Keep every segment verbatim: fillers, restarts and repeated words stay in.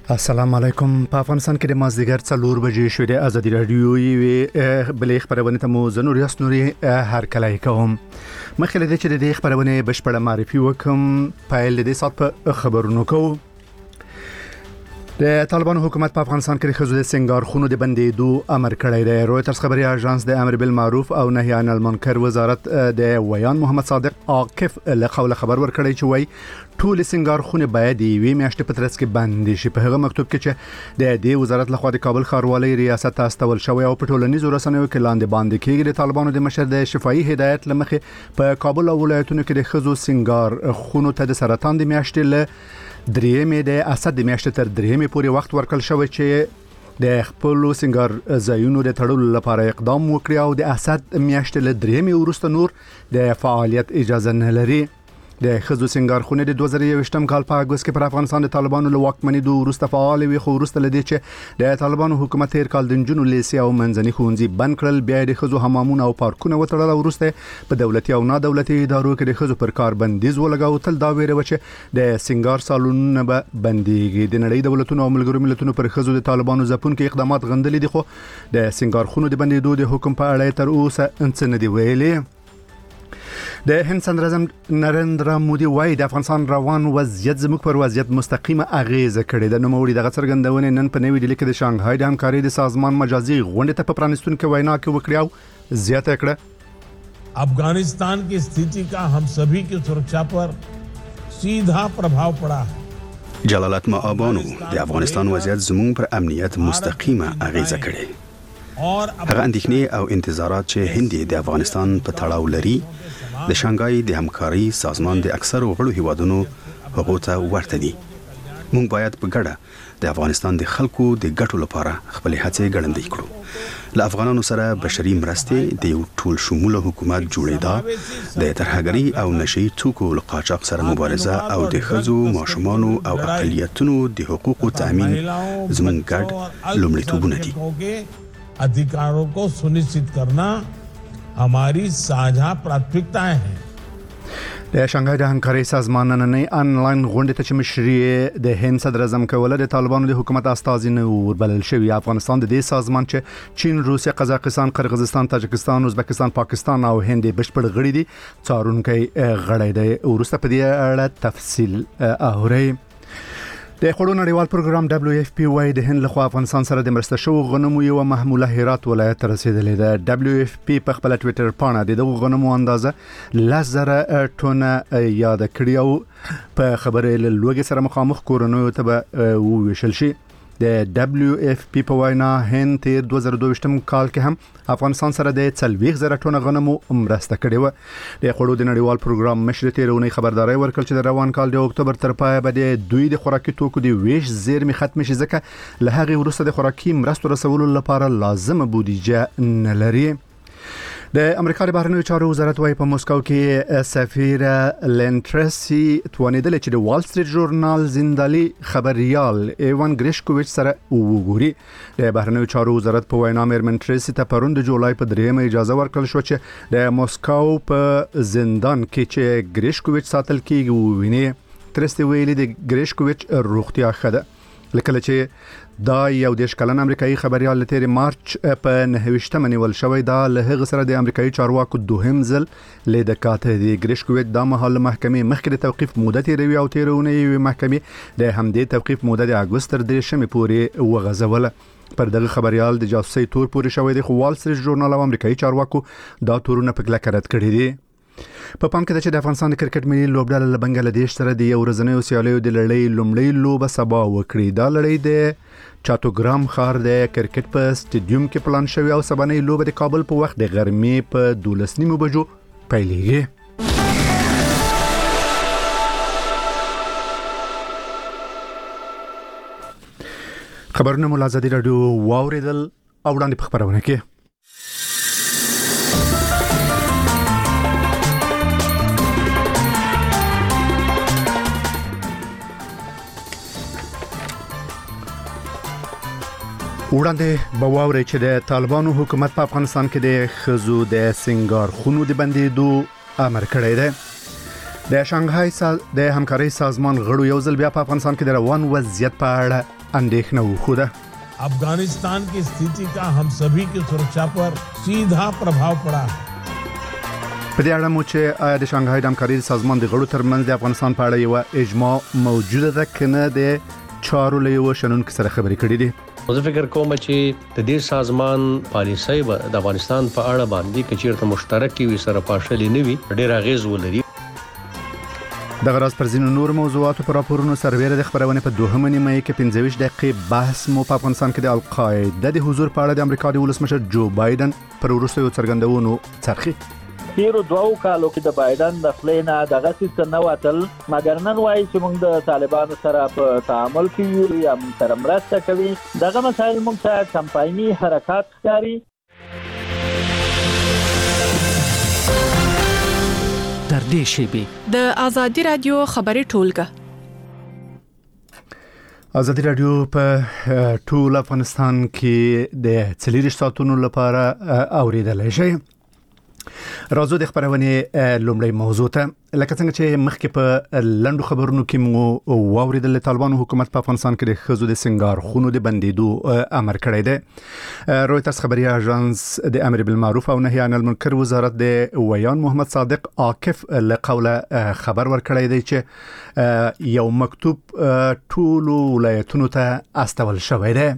السلام علیکم. په افغانستان کې د مازدیګر څلور بجې شوې د ازادي رادیو یوې بلې خبرونه ته مو زنور یاسنوري هر کله کوم. مخکې له دې چې د دې خبرونه بشپړه معرفي وکم، پایل د دې سات په خبرونو کوو. د طالبانو حکومت په افغانستان کې د ښځو د سنگار خونو د بندېدو امر کړی دی. رویټرز خبري اژانس د امر بالمعروف او نهي عن المنکر وزارت د ویان محمد صادق عاقف له قوله خبر ورکړی چې وای ټول سنگار خونه باید یوې میاشتې په ترڅ کې بند شي. په هغه مکتوب کې چې د دې وزارت لخوا د کابل ښاروالۍ ریاست ته استول شوی او په ټولنیزو رسنیو کې لاندې باندې کېږي د طالبانو د مشر د شفاهي هدایت لمخې په کابل او ولایتونو کې د ښځو سنگار خونو ته د سرطان د میاشتې له درېمې د اسد د میاشتې تر درېمې پورې وخت ورکړل شوی چې د خپل سنگار ځایونو د تړلو لپاره اقدام وکړي او د اسد میاشتې له درېمې وروسته نور د فعالیت اجازه نه لري. د ښځو سنگار خونه د دوه زره یوویشتم کال په اګوست کې پر افغانستان د طالبانو له واکمنېدو وروسته فعال وي، خو وروسته لدې چې د طالبانو حکومت تیر کال د نجونو لیسې او منځني ښوونځي بند کړل، بیا د ښځو حمامونه او پارکونه وتړل او وروسته په دولتي او نه دولتي ادارو کې د ښځو پر کار بندیز ولګاو. تل دا ویره و چې د سنگار سالونونه به بنديږي. د نړۍ دولتونو او ملګرو ملتونو پر ښځو د طالبانو ځپونکو اقدامات غندلي دي، خو د سنگار خونو د بندېدو د حکم په اړه تر اوسه څه نه دی ویلي. د هند صدر اعظم نریندرا مودي وايي د افغانستان روان وضعیت زموږ پر وضعیت مستقیمه اغیزه کړې ده. نو موري دغه څرګندونه نن په نوې ډیلي کې د شانګهای د همکارۍ د سازمان مجازي غونډې ته په پرانستونکو وینا کې وکړی او زیاته کړه افغانستان की स्थिति का हम सभी की सुरक्षा पर सीधा प्रभाव पड़ा है. جلالت مآبانو د افغانستان وضعیت زموږ پر امنیت مستقیمه اغیزه کړې. هغه اندېښنې او انتظارات چې هند د افغانستان په تړاو لري د شانګهای د همکارۍ سازمان د اکثر غړو هیوادونو هغو ته ورته دي. موږ باید په ګډه د افغانستان د خلکو د ګټو لپاره خپل هڅې ګړندۍ کړو. له افغانانو سره بشري مرستې د یو ټول شموله حکومت جوړېدا، د ترهګرۍ او نشي توکو له قاچاق سره مبارزه او د ښځو، ماشومانو او اقلیتونو د حقوقو تامین زموږ ګډ لومړیتوبونه دي. अधिकारों को सुनिश्चित करना हमारी साझा प्राथमिकताएं हैं. د شانګهای د همکارۍ سازمان نننۍ انلاین غونډې ته چې مشري د هند صدر اعظم کوله د طالبانو د حکومت استازي نه وربلل شوی. افغانستان د دې سازمان چې چین، روسیه، قزاقستان، قرغیزستان، تاجکستان، ازبکستان، پاکستان او هند بشپړ غړي دي څارونکي غړي دی. ورسته په دې اړه تفصیل اوري. د خړو نړیوال پروګرام دبليو اف پی وايي د هند لخوا افغانستان سره د مرسته شو غنمو یو محموله هرات ولایت ته رسیدلې ده. دبليو اف پی په خپل ټوئیټر باندې د غنمو اندازه لزر ټونه یاد کړی او په خبره له لوګي سره مخامخ کورونو ته وویشل شي. د دبليو اف پی په وینا هند تیر دوه زره دوه کال کې هم افغانستان سره د څلوېښت زره ټونه غنمو مرسته کړې و. د خړو د نړیوال پروګرام مشر تیرونی خبرداري ورکړ چې د روان کال د اکتوبر تر پایه به د دوی د خوراکي توکو د ویش زیرمې ختم شي، ځکه له هغه وروسته د خوراکي مرستو رسولو لپاره لازمه بودیجه نه لري. د امریکا د بهرنیو چارو وزارت وايي په موسکو کې سفیر لنټرسي توانیدل چې د وال سټریټ ژورنال زندالي خبريال ایوان ګریشکوویچ سره وګوري. د بهرنیو چارو وزارت په وینا میرمن ټریسي ته پرون د جولای په دریمه اجازه ورکړل شو چې د موسکو په زندان کې چې ګریشکوویچ ساتل کېږي وویني. ترسته ویلي د ګریشکوویچ روغتیا ښه ده، لکه چې دا یو دیش کلن امریکایي خبريال لتیر مارچ په نهویشتمه نیول شوی. دا له هغه سره د امریکایي چارواکو دوهم ځل لیده کاته دی. ګریشکوویچ د محل محکمې مخکې د توقيف موده تیروي او تیرونه محکمې د همدې توقيف موده د اګوست تر دریشمې پورې وغځوله. پر دغه خبريال د جاسوسي تور پورې شوی دی، خو وال سټریټ ژورنال او امریکایي چارواکو دا تورونه په کلکه رد کړی دي. په پام کې ده چې د افغانستان د کرکټ ملي لوبډله له بنگلاديش سره د یو ورځنیو سیالیو د لړۍ لومړۍ لوبه سبا وکړي. دا لړۍ د چاتوګرام ښار د کرکټ په سټیډیوم کې پلان شوی او سبانۍ لوبه د کابل په وخت د غرمې په دولس نیمو بجو پیلېږي. خبرونه مو له ازادي رادیو واوریدل او وړاندې په خبرونه کې وړاندې بواوري چې د طالبانو حکومت په افغانستان کې د ښځو د سنگار خونو د بندېدو امر کړی دی. د شانګهای د همکارۍ سازمان غړو یو ځل بیا په افغانستان کې د روان وضعیت په اړه اندېښنه وښوده. अफगानिस्तान की स्थिति का हम सभी की सुरक्षा पर सीधा प्रभाव पड़ा है. په دې اړه مو چې آیا د شانګهای د همکارۍ سازمان د غړو ترمنځ د افغانستان په اړه یو اجماع موجوده ده کنه د چارو له یو شنونکو سره خبرې کړې دي. زه فکر کوم چې د دې سازمان پالیسۍ د افغانستان په اړه باندې کچیرته مشترک وي سره پاشلې نه وي ډېر اغیز ولري. د غراز پر ځینو نور موضوعاتو پر راپورونو سربېره د خبرونه په دوهمه نیمه کې پنځه ویشت دقیقې بحث مو په افغانستان کې د القاعده د حضور په اړه د امریکا د ولسمشر جو بایدن پر وروستیو څرګندونو څرخي. تیرو دوو کالو کې د بایدن د خلینا دغه څه نه وتل مګر نن وایي چې موږ د طالبانو سره په تعامل کې یو یا موږ سره مرسته کوي. دغه مسایل موږ ته کمپایني حرکات ښکاري. تر دې شیبې د آزادي رادیو خبري ټولګه. آزادي رادیو په ټول افغانستان کې د څلور ساعتونو لپاره اوریدلای شئ. راځو د خبرونه لومړی موضوع ته لکه څنګه چې مخکې په لندو خبرونو کې مو واوریدل طالبانو حکومت په افغانستان کې د خزو د سنگار خونو د بندیدو امر کړی دی. رويترز خبري اژانس د امر بالمعروف او نهي عن المنکر وزارت د ویان محمد صادق عاکف له قوله خبر ورکړی دی چې یو مکتوب ټول ولایتونو ته استول شوی دی.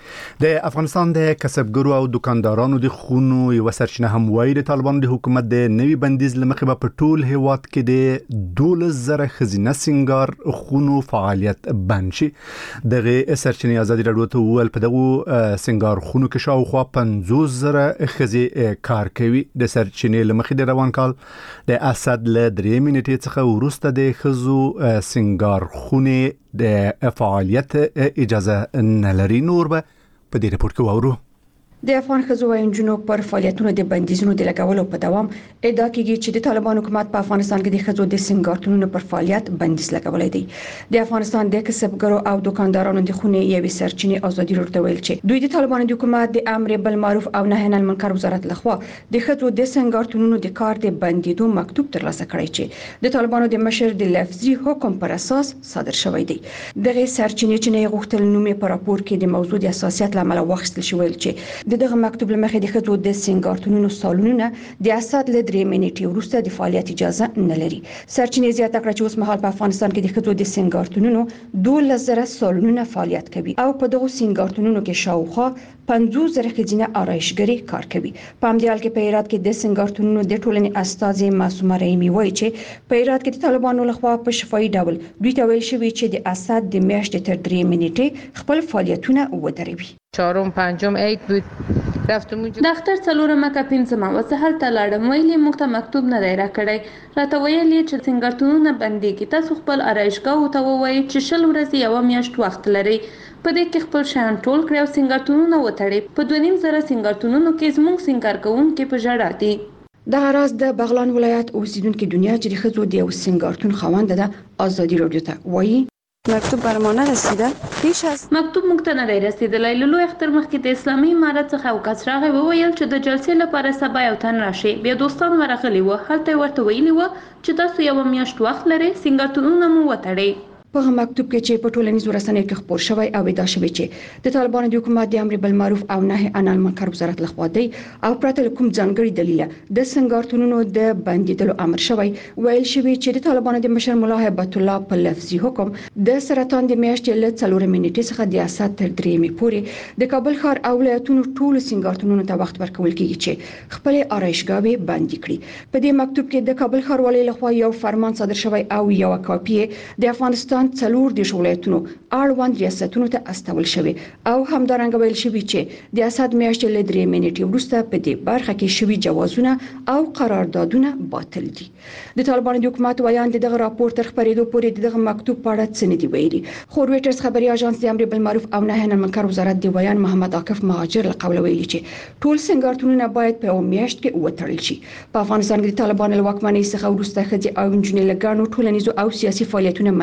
د افغانستان د کسبګرو او دکاندارانو د خونو یو سرچینه هم وایي د طالبانو د حکومت د نوي بندیز لمخې په ټول هیواد کې د دولس زره خزینه سنگار خونو فعالیت بند شي. دغه سرچینه آزادي رادیو ته ویل په دغه سنگار خونو کې شاوخوا پنځوس زره خزي کار کوي. د سرچینه لمخې د روان کال د اسد له درې منټې څخه وروسته د خزو سنگار خونه د فعالیت اجازه نه لري. نور به په دې رپورت کې وورو. د افغان ښځو او نجونو پر فعالیتونو د بندیزونو د لګولو په دوام ادعا کیږي چې د طالبان حکومت په افغانستان کې د ښځو د سنگارتونونو پر فعالیت بندیز لګولای دی. د افغانستان د کسبګرو او دکاندارانو د خونې یوې سرچینې آزادي رادیو ویل چې دوی د طالبان د حکومت د امر بالمعروف او نهي عن المنکر وزارت لخوا د ښځو د سنگارتونونو د کار د بندیدو مکتوب ترلاسه کړی چې د طالبانو د مشر د لفظي حکم پر اساس صادر شوی دی. دغه سرچینې چې نه غوښتل نومې په راپور کې د موضوع د اساسیت لامل واخیستل شوی چې دغه مکتوب لمخې د خځو د سنگارتونونو سالونونه د اسد له درې منټې وروسته د فعالیت اجازه نه لري. سرچینې زیاته کړه چې اوس مهال په افغانستان کې د خځو د سنگارتونونو دولس زره سالونونه فعالیت کوي او په دغه سنگارتونونو کې شاوخوا پنځوس زره خځینه آرایشګري کار کوي. په همدې حال کې په هرات کې د سنگارتونونو د ټولنې استاذ معصومه رحیمي وایي چې په هرات کې د طالبانو لخوا په شفاهي ډول دوی ته ویل شوی چې د اسد د میاشتې تر درې منټې خپل فعالیتونه ودروي. چهارم پنجم عید بود رفتم اونجا د اختر څلورمه کا پنځمه وسه هل تلاړم ویلې موږ ته مکتوب نه دی راکړی راته ویلې چې سنگارتونونه بندي کی تاسو خپل آرایشګاو ته وایي چې شل ورځې یو میاشت وخت لري په دې کې خپل شان ټول کړو او سنگارتونونه وتړي. په دوه نیم زره سنگارتونونو کې زموږ سنگار کوونکې په ژړا دي. د راز د بغلان ولایت اوسیدونکو دنیا چې د خځو د یو سنگارتون خوانده ده آزادي رادیو ته وایي مکتوب بر ما نرسیده پیش از مکتوب موږ ته نه رسیدلی. له لوی اختر مخکې د اسلامي امارت څخه یو کس راغی وویل چې د جلسې لپاره سبا یو تن راشي. بیا دوستان ورغلي وو هلته ورته ویلي وو چې تاسو یو میاشت وخت لرئ سنگارتونونه مو وتړئ. په مکتوب کې چې په ټولنیزو رسنیو کې خبر شوی او ادعا شوی چې د طالبانو د حکومت د امر بالمعروف او نهي عن المنکر وزارت لخوا دی او پرته کوم ځانګړي دلیل د سنگارتونونو د بندیدلو امر شوی ویل شوی چې د طالبانو د مشر مولا هیبت الله په لفظي حکم د سرطان د میاشتې له څلور منټې څخه د اسد تر درې می پورې د کابل ښار او ولایتونو ټول سنگارتونونو ته وخت ورکول کیږي چې خپل آرایشګاوي بندي کړي. په دې مکتوب کې د کابل ښار والي لخوا یو فرمان صادر شوی او یو کاپی د افغانستان څلور د ولایتونو اړوند ریاستونو ته استول شوی او همدارنګه ویل شوی چې د اسد میاشتې له درې منټې وروسته په دې برخه کې شوی جوازونه او قراردادونه باطل دي. د طالبانو د حکومت ویان دغه راپور تر خبرېدو پورې دغه مکتوب په اړه څه نه دی ویلي. خو رويټرز خبري اژانس د امر بالمعروف او نهي عن المنکر وزارت د ویان محمد عاکف مهاجر له قوله ویلي چې ټول سنگارتونونه باید په میاشت کې وتړل شي. په افغانستان کې د طالبانو له واکمنۍ څخه وروسته خځې او نجونې له ګڼو ټولنیزو او سیاسي فعالیتونو منع شوي دي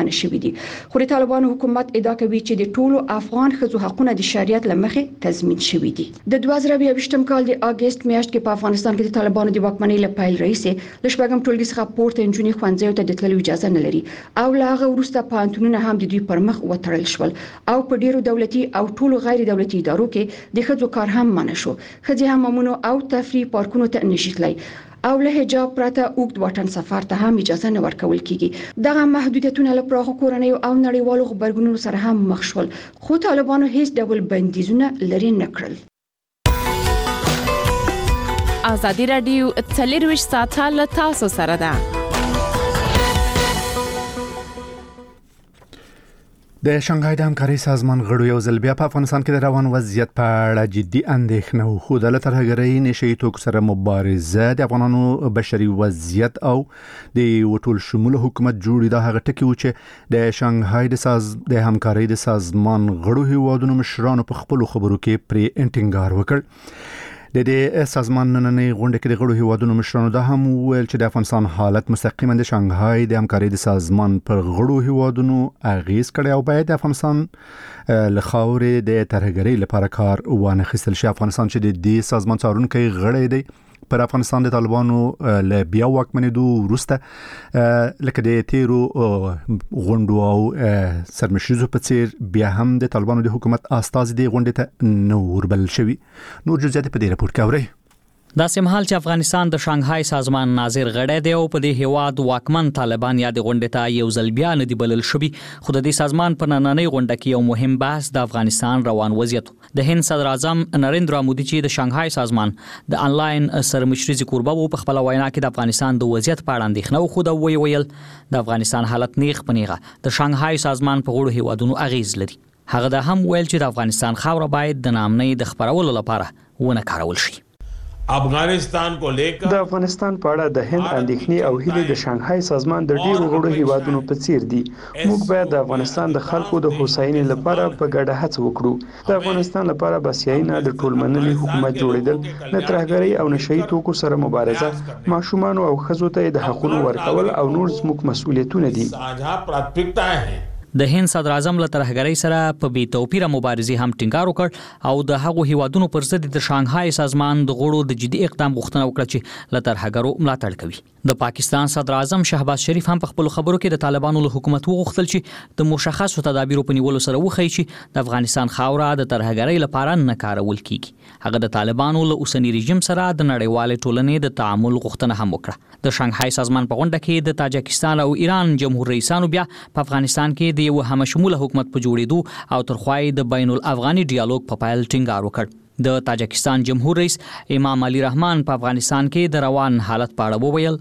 خو د طالبانو حکومت ادعا کوي چې د ټولو افغان ښځو حقوقونه د شریعت لمخې تضمین شوي دي. د دوه زره یوویشتم کال د اگست میاشت کې په افغانستان کې د طالبانو د واکمنۍ له پیل راهیسې د شپږم ټولګي څخه پورته نجونې ښوونځیو ته د تللو اجازه نه لري او له هغه وروسته پوهنتونونه هم د دوی پر مخ وتړل شول او په ډیرو دولتي او ټولو غیر دولتي ادارو کې د ښځو کار هم منع شو. ښځې حمامونو او تفریح پارکونو ته نشي تللی او له حجاب پرته اوږد واټن سفر ته هم اجازه نه ورکول کیږي. دغه محدودیتونه له پراخو کورنیو او نړیوالو خبرګونونو سره هم مخ شول خو طالبانو هیڅ ډول بندیزونه لري نه کړل. ازادي رادیو څلرویشت ساعته له تاسو سره ده. د شانګهای د همکارۍ سازمان غړو یو ځل بیا په افغانستان کې د روان وضعیت په اړه جدي اندېښنه وښودله. د ترهګرۍ نشهیي توکو سره مبارزه د افغانانو بشري وضعیت او د ټول شموله حکومت جوړې دا هغه ټکي و چې د شانګهای د ساز د همکارۍ د سازمان غړو هیوادونو مشرانو په خپل خبرو کې پرې انټینګار وکړ. د دې سازمان نننۍ غونډه کې د غړو هیوادونو مشرانو دا هم ویل چې د افغانستان حالت مستقیما د شانګهای د همکارۍ د سازمان پر غړو هیوادونو اغیز کړي او باید د افغانستان له خاورې د ترهګرۍ لپاره کار وانه خیستل شي. افغانستان چې د دې سازمان څارونکی غړی دی پر افغانستان د طالبانو له بیا واکمنېدو وروسته لکه د تیرو غونډو او سرمشریزو په څیر بیا هم د طالبانو د حکومت استازي د غونډې ته نه وربلل شوي. نور جزئیات په دې راپور کې اورئ. دا سمحال چې افغانستان د شانګهای سازمان ناظر غړی دی او په دې هیواد واکمن طالبان یا د غونډې ته یو ځل بیا نه دی بلل شوی. خو د دې سازمان په نننۍ غونډه کې یو مهم بحث د افغانستان روان وضعیت. د هند صدر اعظم نریندرا مودي چې د شانګهای سازمان د انلاین سرمشريزي کوربه وو په خپل وینا کې د افغانستان د وضعیت په اړه اندېښنه وښوده او ویل د افغانستان حالت نیغ پنیغه د شانګهای سازمان په غړو هیوادونو اغیز لري. هغه د هم ویل چې د افغانستان خاوره باید د نامنۍ د خبرولو لپاره ونه کارول شي. افغانستان کو لیکر د افغانستان په اړه د هند اندېښنې او هیلې د شانګهای سازمان د ډیرو غړو هیوادونو په څیر دي. موږ باید د افغانستان د خلکو د هوساینې لپاره په ګډه هڅه وکړو. د افغانستان لپاره بسیاینه د ټولمنلي حکومت جوړیدل، د ترهګرۍ او نشهیي توکو سره مبارزه، ماشومان او ښځو ته د حقوقو ورکول او نور زموږ مسؤلیتونه دي. د هند صدر اعظم له ترهګرۍ سره په بې توپیره مبارزې هم ټینګار وکړ او د هغو هیوادونو پر ضد د شانګهای سازمان د غړو د جدي اقدام غوښتنه وکړه چې له ترهګرو ملاتړ کوي. د پاکستان صدر اعظم شهباز شریف هم په خپل خبرو کې د طالبانو له حکومت وغوښتل چې د مشخصو تدابیرو په نیولو سره وښیي چې د افغانستان خاوره د ترهګرۍ لپاره نه کارول کیږي. هغه د طالبانو له اوسنی رژیم سره د نړیوال ټولنې د تعامل غوښتنه هم وکړه. د شانګهای سازمان په غونډه کې د تاجکستان او ایران جمهور رئیسانو بیا په افغانستان کې د یو همشموله حکومت په جوړېدو او ترخوای د بین الافغاني ډیالوګ په پایل ټینګار وکړ. د تاجکستان جمهور رئیس امام علي رحمان په افغانستان کې د روان حالت په اړه وویل.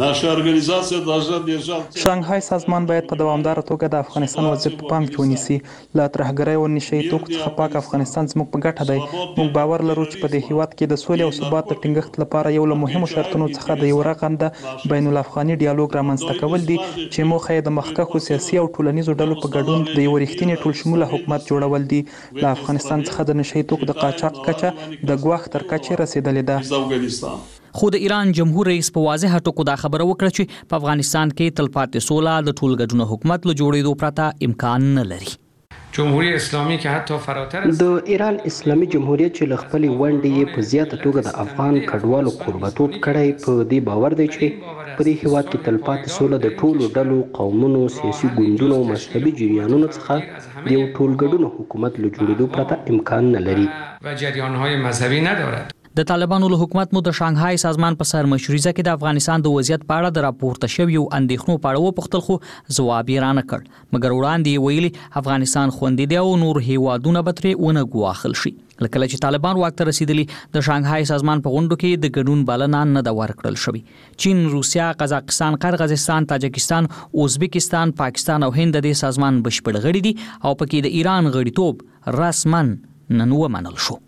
شانګهای سازمان باید په دوامدار توګه د افغانستان وضعیت په پام کې ونیسي. له ترهګرۍ او نشهیي توکو څخه پاک افغانستان زموږ په ګټه دی. موږ باور لرو چې په دې هیواد کې د سولې او ثبات د ټینګښت لپاره یو له مهمو شرطونو څخه د یو رغنده بین الافغاني ډیالوګ رامنځته کول دي چې موخه یې د مخکښو سیاسي او ټولنیزو ډلو په ګډون د یو رښتینې ټول شموله حکومت جوړول دي. له افغانستان څخه د نشهیي توکو د قاچاق کچه د ګواښ تر کچې رسیدلې ده. خو د ایران جمهور رئیس په واضح ټکو دا خبره وکړه چې په افغانستان کې تلپاتې سوله د ټول ګډون حکومت له جوړېدو پرته امکان نه لري. جمهوریت اسلامي کې حتی فراتر د ایران اسلامي جمهوریت چې لخپلې ونډې په زیاته توګه د افغان کډوالو قربتوب کړی په دې باور دی چې په دې هیواد کې تلپاتې سوله د ټولو ډلو، قومونو، سیاسي ګوندونو او مذهبي جریانونو څخه د یو ټولګډون حکومت له جوړېدو پرته امکان نه لري و جریان‌های مذهبی ندارد. د طالبانو له حکومت مو د شانګهای سازمان په سر مشروعیزه کې د افغانستان د وضعیت په اړه د راپورته شویو اندېښنو په اړه وپوښتل خو ځواب یې رانه کړ. مګر وړاندې ویلي افغانستان خوندي دی او نور هیوادونه به ترې ونه ګواښل شي. لکه چې طالبان واک ته رسیدلی د شانګهای سازمان په غونډو کې د ګډون بلنه نه ده ورکړل شوې. چین، روسیا، قزاقستان، قرغیزستان، تاجکستان، ازبکستان، پاکستان او هند د سازمان بشپړ غړي دي او پکې د ایران غړیتوب رسما نن ومنل شو.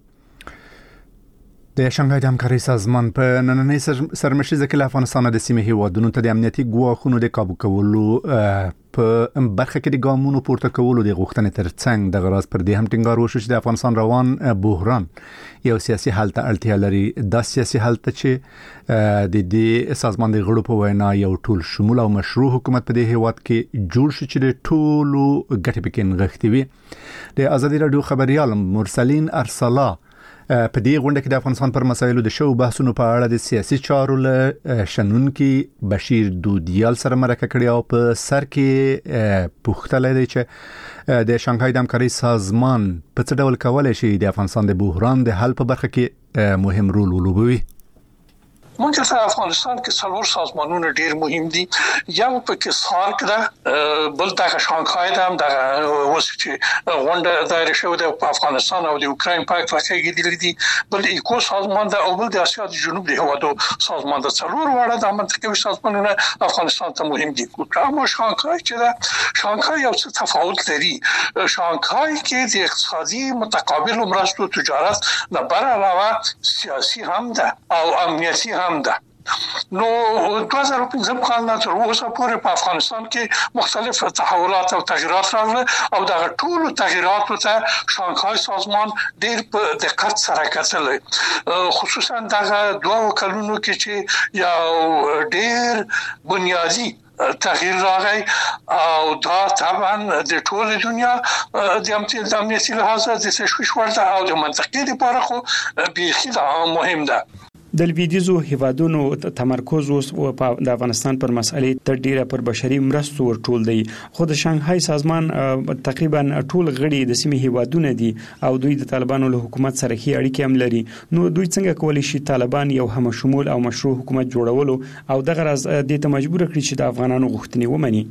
د شانګهای د همکارۍ سازمان په نننۍ سرمشریزه کې له افغانستان د سیمې هیوادونو ته د امنیتي ګواښونو د کابو کولو په برخه کې د ګامونو پورته کولو د غوښتنې ترڅنګ د غراز پر دې هم ټینګار وشو چې د افغانستان روان بحران یو سیاسي حل ته اړتیا لري. دا سیاسي حل ته چې د دې سازمان د غړو په وینا یو ټول شمول او مشروع حکومت په دې هیواد کې جوړ شي چې د ټولو ګټې پکې نغښتي وي. د ازادي رادیو خبريال مرسلین ارسلا په دې غونډه کې د افغانستان پر مسایلو د شو بحثونو په اړه د سیاسي چارو له شنونکي بشیر دودیال سره مرکه کړې او په سر کې پوښتنه لري چې د شانګهای د همکارۍ سازمان په څه ډول کولای شي د افغانستان د بحران د حل په برخه کې مهم رول ولوبوي. مونږ ته افغانستان کې څلور سازمانونه ډیر مهم دي. یو پکې سارک ده، بل د شانګهای ده، هم د اوس چې غونډه دایره شوې ده په افغانستان او د اوکراین په اړه کې دي، بل ایکو سازمان ده او بل د اسیا د جنوب د هوادو سازمان ده. څلور واړه د منطقي سازمانونه افغانستان ته مهم دي. اما شانګهای چې ده، شانګهای یو څه تفاوت لري. شانګهای کې د اقتصادي متقابل مرستو تجارت نه بر علاوه سیاسي هم ده او امنیتي هم هم ده. نو دوه هزار و پنځم کال نه تر اوسه پورې په افغانستان کې مختلف تحولات او تغیرات راغلي او دا ټول تغیرات ته شانګهای سازمان ډېر په دقت سره کتل، خصوصا دا دوه کلونو کې چې یو ډېر بنیادی تغییر راغی او دا طبعا د ټول دنیا د امنیتي لحاظ د تشویش ورته او د منطقې لپاره خو بیخي مهم ده. د لویدیزو هیوادونو تمرکز اوس د افغانستان پر مسالې تر ډیره پر بشري مرستو ورټول دی، خو د شانګهای سازمان تقریبا ټول غړي د سیمې هیوادونه دي او دوی د طالبانو له حکومت سره هي اړیکې هم لري. نو دوی څنګه کولی شي طالبان یو هم شمول او مشروع حکومت جوړولو او دغه راز د ته مجبور کړي چې د افغانانو غوښتنې ومني؟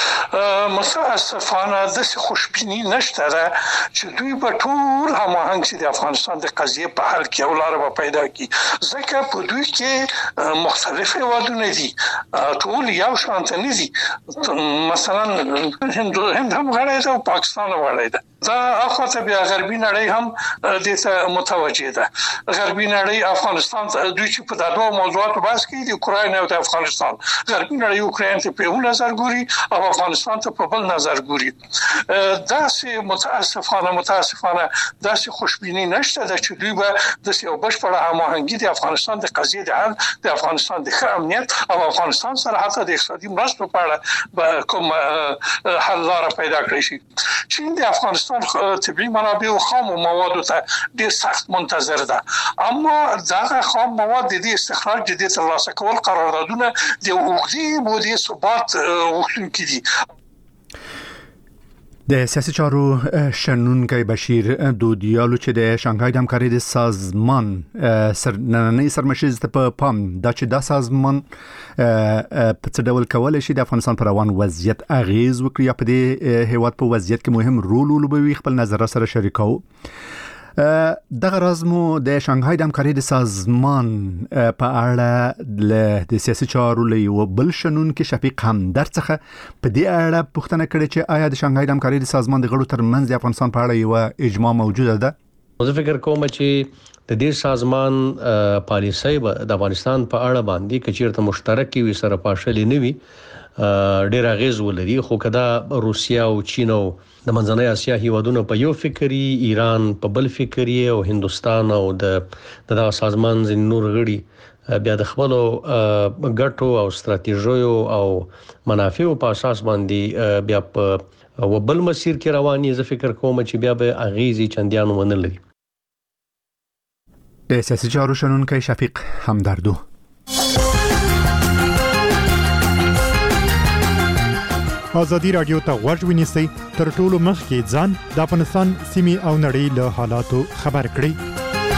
متاسفانه د خوشبینی نشته ده چې دوی په ټول هماهنګ چې د افغانستان د قضیه په حل کې ولاره به پیدا کی، ځکه په دوی کې مختلف هیوادونه دي، ټول یو شان نه دي. مثلا هند هم غړی ده او پاکستان هم غړی ده. دا اخوته بیا غربي نړۍ هم د ته متوجه ده. غربي نړۍ افغانستان دوی چې په دغه موضوعاتو بحث کوي، د اوکراین او د افغانستان، غربي نړۍ اوکراین ته په یو نظر ګوري او افغانستان ته په بل نظر ګوري. دا سه متاسفانه متاسفانه دا سه خوشبینی نشته ده چې دوی به د یو بشپړه هماهنګي د افغانستان د قضیه د حل، د افغانستان د امنیت او افغانستان سره حتی د اقتصادي مرستو په اړه کوم حل لاره پیدا کړی شي. چین د افغانستان طبي منابع او خام موادو ته ډېر سخت منتظر ده، اما دا خام مواد د استخراج د دې ترلاسه کول قراردادونه د اوږدې مودې ثبات غوښتونکي دي. د سیاسي چارو شنونکی بشیر دودیالو چې د شانګهای د همکارۍ د سازمان نننۍ سرمشیز ته په پام دا چې دا سازمان په څه ډول کولای شي د افغانستان پر روان وضعیت اغیز وکړي یا په دې هیواد په وضعیت کې مهم رول ولوبوي، خپل نظر سره شریکو. دغه رازمو د شانګهای د همکارۍ د سازمان په اړه د سیاسي چارو له یو بل شنونکي شفیق همدرد څخه په دې اړه پوښتنه کړې چې آیا د شانګهای د همکارۍ د سازمان د غړو ترمنځ د افغانستان په اړه یو اجماع موجوده ده؟ زه فکر کوم چې د دې سازمان پالیسي د افغانستان په اړه باندې کچیرته مشترک وي سره پاشلې نه وي ډېر اغیز ولري، خو کدا روسیا او چین او د منځنۍ اسیا هیوادونو په یو فکري، ایران په بل فکري او هندستان او د دغه سازمان ځین نور غړي بیا د خپل ګټو او ستراتیژیو او منافعو په اساس باندې بیا په وبل مسیر کې رواني. زه فکر کوم چې بیا به اغیزي چنديان ونه لري. د سیاسي چارو شنونکی شفیق همدردو. ازادي رادیو ته غوږ ونیسئ، تر ټولو مخکې ځان د افغانستان سیمې او نړۍ له حالاتو خبر کړئ.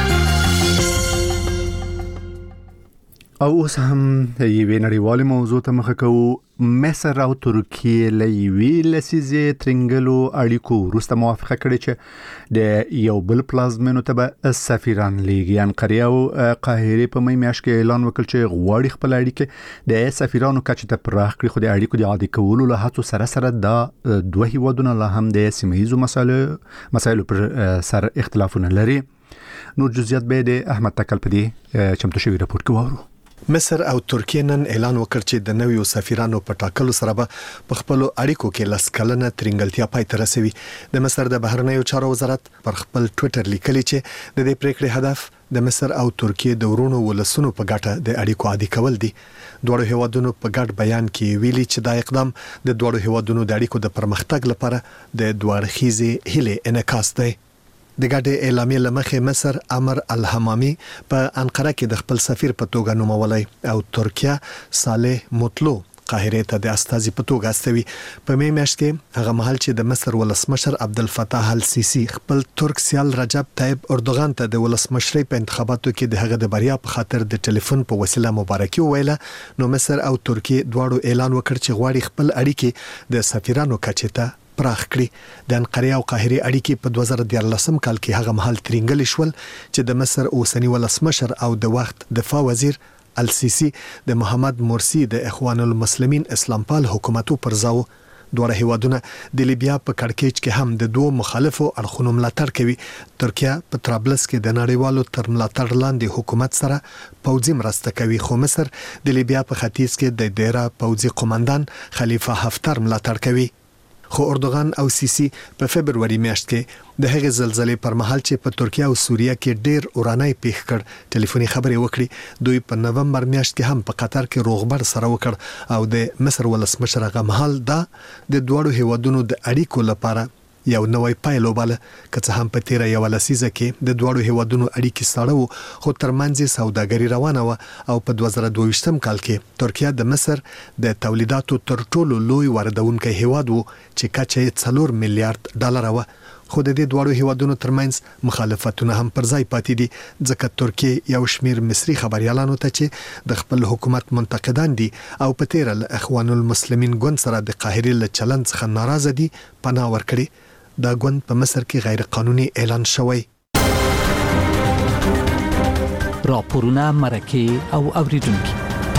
او اوس هم یوې نړیوالې موضوع ته مخه کوو. مصر او ترکیه له یوې لسیزې ترنګلو اړیکو وروسته موافقه کړې چې د یو بل پلازمینو ته به سفیران لیږي. انقرې او قاهرې په می میاشت کې اعلان وکړ چې غواړي خپل اړیکې د سفیرانو کچې ته پراخ کړي، خو د اړیکو د عادي کولو له هڅو سره سره دا دوه هیوادونه لا هم د سیمه ییزو مسایلو مسایلو پر سر اختلافونه لري. نور جزئیات به د احمد تکل په دې چمتو شوی راپور کې وورو. مصر او ترکیه نن اعلان وکړ چې د نویو سفیرانو په ټاکلو سره به په خپل اړیکو کې لاس کلنه ترنګلتیا پای ته رسوي. د مصر د بهرنیو چارو وزارت پر خپل ټوئیټر لیکلی چې د دې پریکړې هدف د مصر او ترکیه د ورونو ولسونو په ګټه د اړیکو عادي کول دي. دوه هیوادونو په ګډ بیان کې ویلي چې دا اقدام د دوه هیوادونو د اړیکو د پرمختګ لپاره د دوه اړخیزې هیلې انعکاس دی. د ګډې اعلامیې لمخې مصر امر الحمامي په انقره کې د خپل سفیر په توګه نومولی او ترکیه صالح مطلو قاهره ته د استازي په توګه استوي. په می میاشت کې هغه مهال چې د مصر ولسمشر عبدالفتاح السیسی خپل ترک سیال رجب طیب اردوغان ته د ولسمشرۍ په انتخاباتو کې د هغه د بریا په خاطر د ټلیفون په وسیله مبارکي وویله، نو مصر او ترکیه دواړو اعلان وکړ چې غواړي خپل اړیکې د سفیرانو کچې ته پراخ کړي. د انقره او قاهره اړیکې په دوه زره دیارلسم کال کې هغه مهال ترنګل شول چې د مصر اوسنی ولسمشر او د وخت دفاع وزیر السیسی د محمد مرسی د اخوان المسلمین اسلام پال حکومتو پر ځاو. دوه هیوادونه د لیبیا په کړکېچ کې هم د دوه مخالفو اړخونو ملاتړ کوي. ترکیه په طرابلس کې د نړیوالو تر ملاتړ لاندې حکومت سره پوځي مرسته کوي، خو مصر د لیبیا په ختیځ کې د دیره پوځي قوماندان خلیفه حفتر ملاتړ کوي. خو اردوغان او سیسی په فبرवरी میاشت کې د هغې زلزلې پر مهال چې په ترکیه او سوریه کې ډېر اورانای پیښ کړ ټلیفوني خبرې وکړي. دوی په نومبر میاشت کې هم په قطر کې روغبړ سره وکړ او د مصر ولسمشر هغه مهال دا د دوړو هیوادونو د اړیکو لپاره یو نوې پایل وباله. که څه هم په تیره یو لسیزه کې د دوړو هیوادونو اړیکې ساړه وو، خو ترمنځ سوداګري روانه و او په دوه زره دوه ویشتم کال کې ترکیه د مصر د تولیداتو تر ټولو لوی واردونکی هیواد وو چې کچه یې څلور میلیارډ ډالر و. خو د دې دوړو هیوادونو ترمنځ مخالفتونه هم پر ځای پاتې دي، ځکه ترکیه یو شمیر مصري خبريالانو ته چې د خپل حکومت منتقدان دي او په تیره له اخوان المسلمین ګوند سره د قاهره له چلند څخه ناراضه دي پناه ورکړي. دا ګوند په مصر کې غیر قانوني اعلان شوی. راپورونه مرکه او اوریدونکو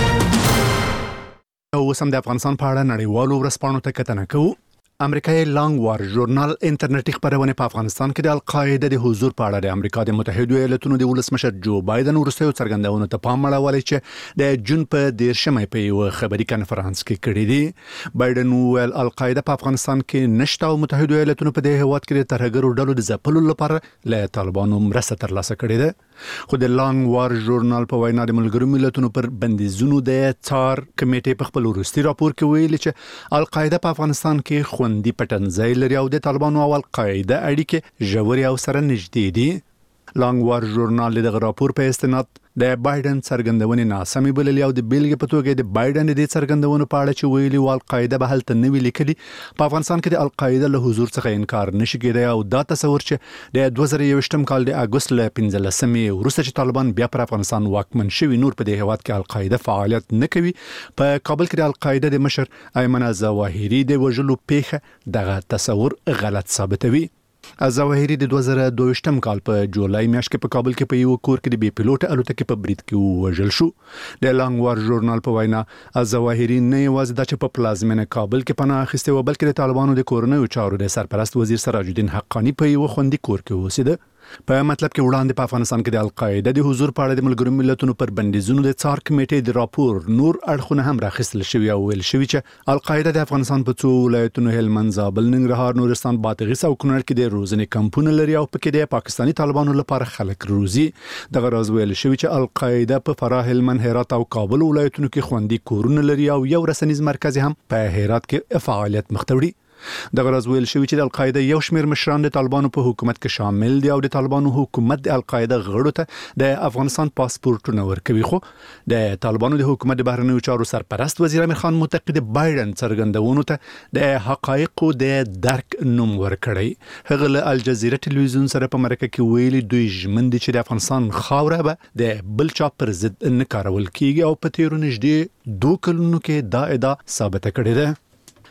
او سم د افغانستان په اړه نړیوالو ورځپاڼو ته کتنه کوو. امریکایي لانګ وار ژورنال انټرنیټي خبرونه په افغانستان کې د القاعده د حضور په اړه د امریکا د متحده ایالاتونو د ولسمشر جو بایدن وروستیو څرګندونو ته پام اړولی چې د جون په دیرشمې په یو خبري کانفرنس کې کړی دی. بایدن ویل القاعده په افغانستان کې نشته او متحده ایالاتونو په دې هیواد کې د ترهګرو ډلو د ځپلو لپاره له طالبانو مرسته ترلاسه کړې ده. خو د لانګ وار ژورنال په وینا د ملګرو ملتونو پر بندیزونو د څار کمیټې په خپل وروستي راپور کې ویلي چې القاعده په افغانستان کې خوندي پټنځای لري او د طالبانو او القاعده اړیکې ژورې او سره نږدې دي. لانګ وار ژورنال د راپور په استناد د بایدن څرګندونې ناسمې بللې او د بیلګې په توګه د بایدن د څرګندونو په اړه چې ویلي و القاعده به هلته نه وی لیکلي په افغانستان کې د القاعده له حضور څخه انکار نشي کېدای او دا تصور چې د دوه زره یوویشتم کال د اګوست له پنځلسمې وروسته چې طالبان بیا پر افغانستان واکمن شوي نور په دې هیواد کې القاعده فعالیت نه کوي. په کابل کې د القاعده د مشر ایمن الظواهري د وژلو پیښه دغه تصور غلط ثابتوي. الظواهري د دوه زره دوه ویشتم کال په جولای میاشت کې په کابل کې په یو کور کې د بي پيلوټ الوتکې په برید کې وژل شو. د لانګ وار ژورنال په وینا الظواهري نه یوازې د چ په پلازمینه کابل کې پناه اخیسته و بلکې د طالبانو د کورنیو چارو د سرپرست وزیر سراج الدین حقانی په یو خوندي کور کې اوسېده. په مطلب کې وړاندې په افغانستان کې د القاعده د حضور په اړه د ملګرو ملتونو پر بندیزونو د څار کمیټې د راپور نور اړخونه هم راخیستل شوی او ویل شوی چې القاعده د افغانستان په څو ولایتونو هلمند، زابل، ننګرهار، نورستان، بادغیس او کونړ کې د روزنې کمپونه لري او پکې د پاکستانی طالبانو لپاره خلک روزي. دغه راز ویل شوی چې القاعده په فراه، هلمند، هرات او کابل ولایتونو کې خوندي کورونه لري او یو رسنیز مرکز هم په هرات کې فعالیت مخ ته وړي. دغه راز ویل شوی چې د القاعده یو شمیر مشران د طالبانو په حکومت کې شامل دي او د طالبانو حکومت د القاعده غړو ته د افغانستان پاسپورتونه ورکوي. خو د طالبانو د حکومت د بهرنیو چارو سرپرست وزیر امیر خان معتقد بایدن څرګندونو ته د حقایقو د درک نوم ورکړی. هغه له الجزیره ټلویزیون سره په مرکه کې ویلي دوی ژمن دي چې د افغانستان خاوره به د بل چا پر ضد نه کارول کیږي او په تیرو نږدې دوه کلونو کې دا ادعا ثابته کړې ده.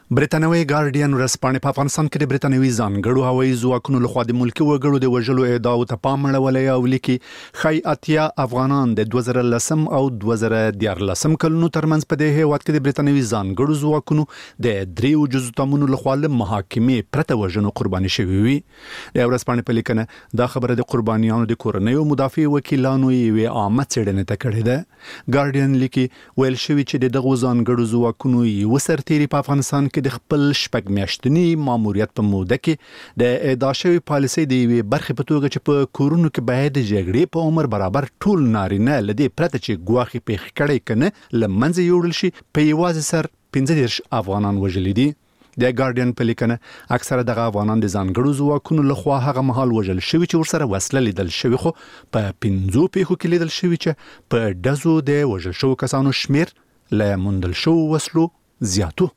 برتانوي ګارډین ورځپاڼې په افغانستان کې د برتانوي ځانګړو هوایي ځواکونو لخوا د ملکي وګړو د وژلو ادعاو ته پام اړولی او لیکي ښایي اتیا افغانان د دوه زره لسم او دوه زره دیارلسم کلونو ترمنځ په دې هیواد کې د برتانوي ځانګړو ځواکونو د دریو جزو تمونو لخوا له محاکمې پرته وژنو قرباني شوي وي. د ورځپاڼې په لیکنه دا خبره د قربانیانو د کورنیو مدافع وکیلانو یوې عامه څېړنې ته کړې ده. ګارډین لیکي ویل شوي چې د دغو ځانګړو ځواکونو یو سرتیري په افغانستان کې د خپل شپږ میاشتني ماموریت په موده کې د اعدا شوی پالیسۍ د یوې برخې په توګه چې په کورونو کې باید د جګړې په عمر برابر ټول نارینه له دې پرته چې ګواښي پېښې کړی کنه له منځه یوړل شي په یوازې سر پنځه دېرش افغانان وژلي دي. د ګارډین په لیکنه اکثره دغه افغانان د ځانګړو ځواکونو لخوا هغه مهال وژل شوي چې ورسره وسله لیدل شوي، خو په پنځو پیښو کې لیدل شوي چې په ډزو د وژل شوو کسانو شمیر له موندل شوو وسلو زیاتو.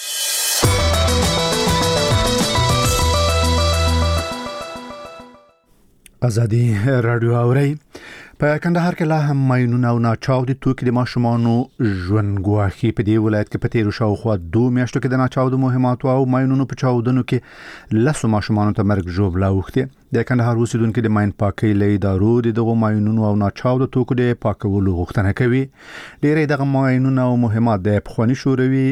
ازادي رادیو اوري په کندهار کې لا هم ماینونه او ناچاودي توکي د ماشومانو ژوند ګواښي. په دې ولایت کې په تیرو شاوخوا دوه میاشتو کې د ناچاودو مهماتو او ماینونو په چاودنو کې لسو ماشومانو ته مرګ ژوبلا اوښتې. د کندهار اوسیدونکو د ماین پاکۍ له ادارو د دغو ماینونو او ناچاودو توکو د پاکولو غوښتنه کوي. ډېری دغه ماینونه او مهمات د پخواني شوروي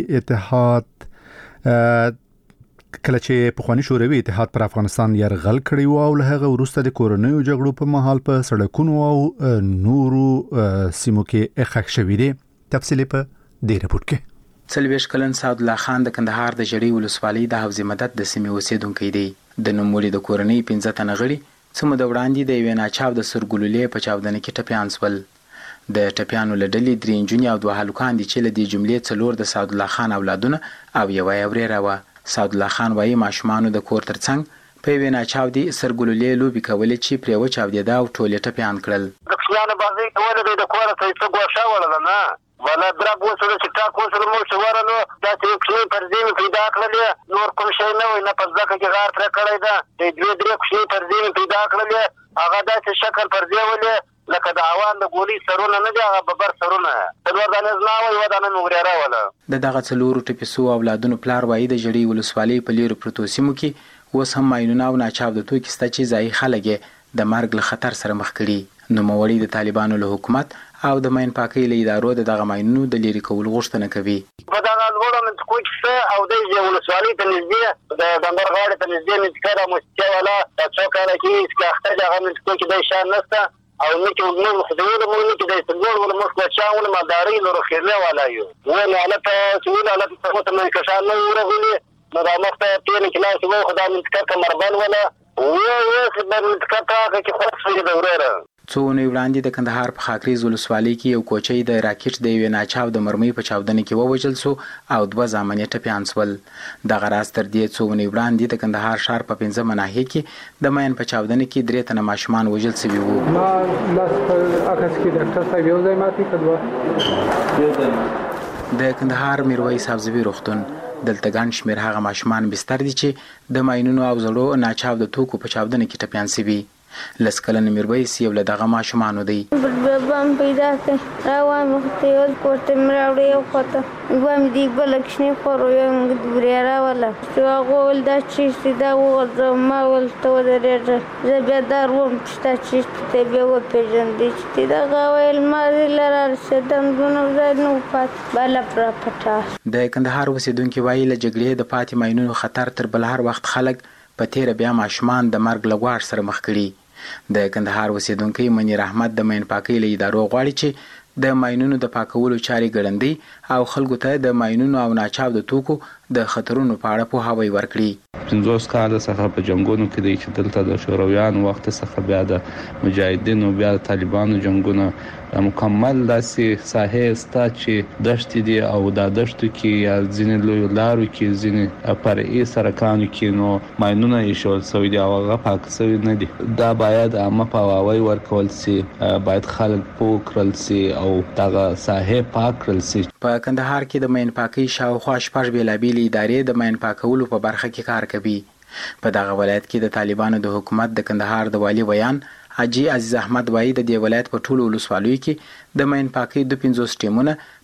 اتحاد کله چې پخواني شوروي اتحاد پر افغانستان یرغل کړی و او له هغه وروسته د کورنیو جګړو په مهال په سړکونو او نورو سیمو کې ښخ شوي دي. تفصیل په دې رپورت کې. څلوېښت کلن سعد الله خان د کندهار د جړۍ ولسوالۍ د حوض مدد د سیمې اوسیدونکی دی. د نوموړي د کورنۍ پنځه تنه غړي څه موده وړاندې د یوې ناچاوده سورګلولې په چاودنه کې ټپیان شول. د ټپیانو له ډلې درې نجونې او دوه هلکان دي چې له دې جملې څلور د سعد الله خان اولادونه او یوه یې ورېره وه. سعد الله خان وایي ماشومانو د کور ترڅنګ په یوې ناچاودي سرګلولې لوبې کولې چې پرې وچاودېده او ټول یې ټپیان کړل. د کوچنیانو بازۍ کولې دی د کوره ته یې څه ګوښه وړله نه ولا درب وسله چې ټاک وسله مو چې ورنو داسې یو کوچنۍ پردې مې پیدا کړلې نور کوم شی نه وای نه په ځمکه کې غار پرې کړی ده. د دوې درې کوچنۍ پردې مې پیدا کړلې هغه داسې شکل پردې ولې لکه د هوان د ګولۍ سرونه نه دي هغه ببر سرونه څلور دانې زما وه یوه دانه مې ورېره وله. د دغه څلورو ټپیسو اولادونو پلار وایي د جړۍ ولسوالۍ په لیرو پرتو سیمو کې اوس هم ماینونه او ناچاوده توکي شته چې ځایي خلک یې د مرګ له خطر سره مخ کړي. نوموړي د طالبانو له حکومت او د ماین پاکۍ له ادارو د دغه ماینونو د لرې کولو غوښتنه کوي. په دغه لوړو منطقو کې څه او د ولسوالۍ ته نږدې د بندر غاړې ته نږدې منطقه ده موسسې والا دا څو کاله کېږي چې اخته د هغه منطقو کې د شان نشته او نه کې موږ خدای موږ نه کې د استقبال ولا موږ بچاونه مالداري له خیرله والا یو ول حالت چې حالت څه ته مې کښان نه ورغلي نو دا مخته تیر کې لا چې خدای منطقه کمربان ولا و و چې منطقه ته کې خاص وي د وراره. څو ونې وړاندې د کندهار په خاکریز ولسوالۍ کې یو کوچی د راکټ د یوې ناچاوده مرمۍ په چاودنه کې ووژل سو او دوه زامن یې ټپیان شول. دغه راز تر دې څو ونې وړاندې د کندهار ښار په پنځمه ناحیه کې د ماین په چاودنه کې درې تنه ماشومان وژل شوي وو. ما لاس په عکس کې ډاکټر صاحب یو ځای ماتې کړه. د کندهار میرویس حفظوي روغتون دلته ګڼ شمېر هغه ماشومان بستر دي چې د ماینونو او زړو ناچاوده توکو په چاودنه کې ټپیان شوي. لس کلن میرویس یو له دغه ماشومانو دی. بم پیدا کړ روان وختې اوس پورته مې راوړې یو خواته ووایم دې بله کوچنۍ خور ویم ورېره وله چې هغه وویل دا چیرته دا وغورځوه ما ویل ته ودرېږه زه بیا دار وم چې ستا چیرته ته بیا وپېژندې چې دغه ویل ما دې له رارسېدم دونه ځای نه و پاتې بله پراپټه. د کندهار اوسېدونکي وایي له جګړې د پاتې ماینونو خطر تر بل هر وخت خلک په تیره بیا ماشومان د مرګ له ګواښ سره مخ کړي. د کندهار اوسیدونکي منیر احمد د ماین پاکۍ له ادارو غواړي چې د ماینونو د پاکولو چارې ګړندۍ او خلکو ته د ماینونو او ناچاوده توکو د خطرونو په اړه پوهاوی ورکړي. پنځوس کاله څخه په جنګونو کې دی چې دلته د شورویانو وخت څخه بیا د مجاهدینو بیا د طالبانو جنګونه مکمل داسې ساحې ستا چې دښتې دي او دا دښتو کې یا ځینې لویو لارو کې ځینې فرعي سرکانو کې نو ماینونه ایښول سوي دي او هغه پاک سوي نه دي. دا باید عامه پوهاوی ورکول سي، باید خلک پوه کړل سي او دغه ساحې پاک کړل سي. په کندهار کې د ماین پاکۍ شاوخوا شپږ بېلابېلې ادارې د ماین پاکولو په برخه کې کار کوي. په دغه ولایت کې د طالبانو د حکومت د کندهار د والي ویان حاجي عزیز احمد وایي د دې ولایت په ټولو ولسوالیو کې د ماین پاکۍ د پنځوس ټیمونه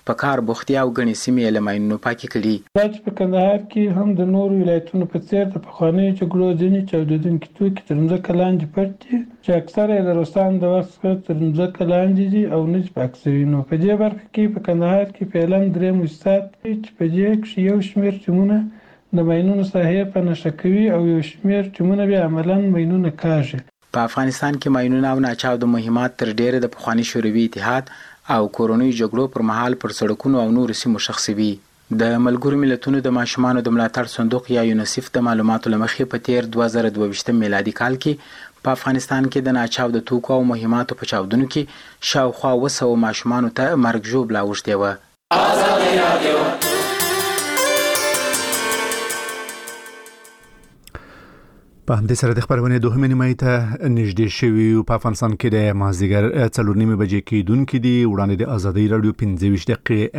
په کار بوختیا او غني سیمې له ماینونو پاکي کړي. دا چې په کندهار کې هم د نورو ولایتونو په څیر د پخوانیو جګړو ځینې چاودېدونکي توکي تر ځمکه لاندې پټ دي چې اکثره یې د روسان د وخت څخه تر ځمکه لاندې دي او نه دي پاک شوي. نو په دې برخه کې په کندهار کې فعلا درې موسسات دي چې په دې کې یو شمېر ټیمونه د ماینونو ساحې په نښه کوي او یو شمېر ټیمونه بیا عملاً ماینونه کاږي. په افغانستان کې ماینونه او ناچاودو مهمات تر ډیره د پخوانی شوروي اتحاد او کورونی جګړو پر مهال پر سړکونو او نور سیمو شخصي. د ملګرو ملتونو د ماشومانو د ملاتړ صندوق یا یونیسف د معلوماتو لمخې په تیر دوه زره دوه ویشت میلادي کال کې په افغانستان کې د ناچاودو توکو او مهماتو په چاودنو کې شاوخوا اوه سوه ماشومانو ته مرګ ژوبله اوښتې وه. ازادي رادیو په همدې سره د خبرونه دوهمه نیمه ته نږدې شوي او په افغانستان کې د مازدیګر څلور نیمه بجې کېدونکې دي. وړاندې د ازادي رادیو پنځه ویشت دقیقې